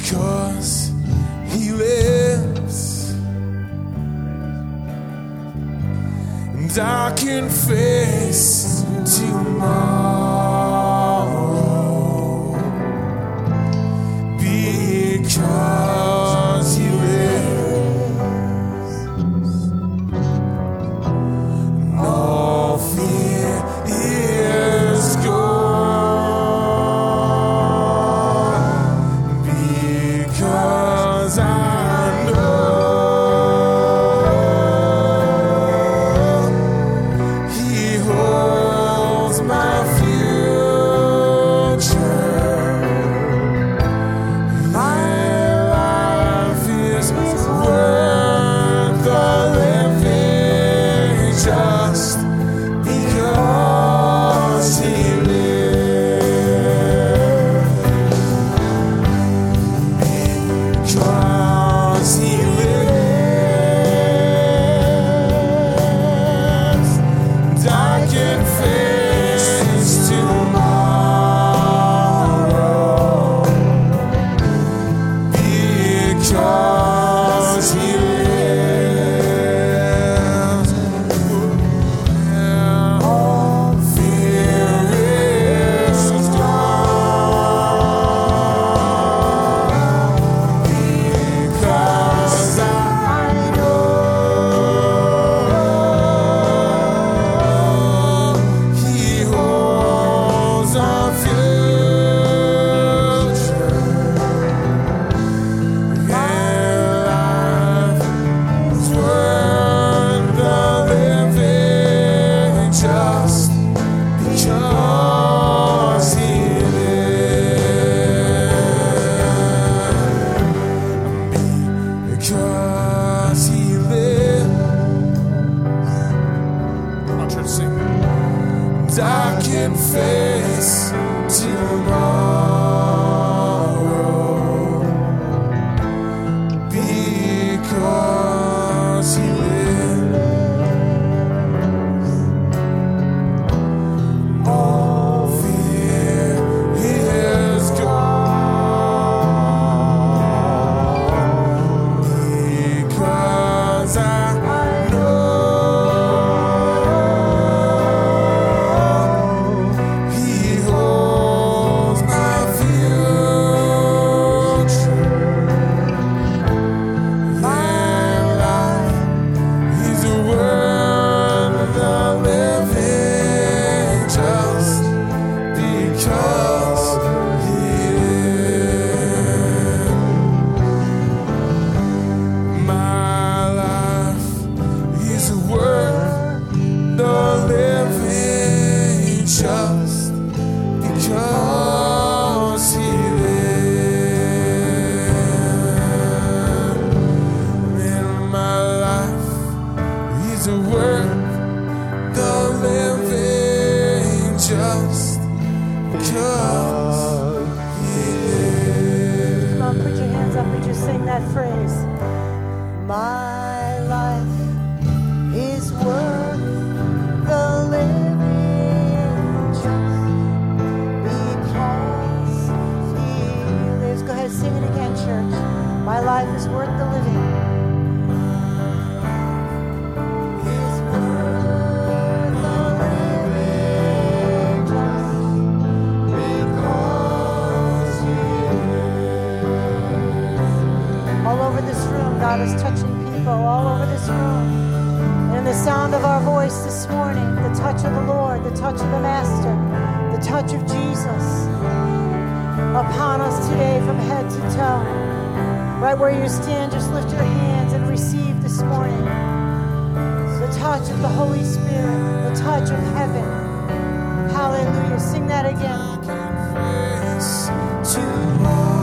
because he lives, and I can face tomorrow because he lives. No fear is gone because I know he holds my future. My life is worth the living just because he lives. Because he lives, and I can face tomorrow because he lives. All fear is gone because I know he holds our future. Life is worth the living just because he lives. Because he lives. Come on, church, sing. And I can face tomorrow because he lives. All fear is gone because I know he holds my future. My life is worth the living just because he lives. My life is worth the living just because he lives. And my life is worth the living just because he lives. Come on, put your hands up and just sing that phrase. My life is worth the living just because he lives. Go ahead, sing it again, church. My life is worth the living. Is worth the living just because he lives. All over this room, God is touching people all over this room. And in the sound of our voice this morning, the touch of the Lord, the touch of the Master, the touch of Jesus upon us today from head to toe. Right where you stand, just lift your hands and receive this morning the touch of the Holy Spirit, the touch of heaven. Hallelujah. Sing that again. Face tomorrow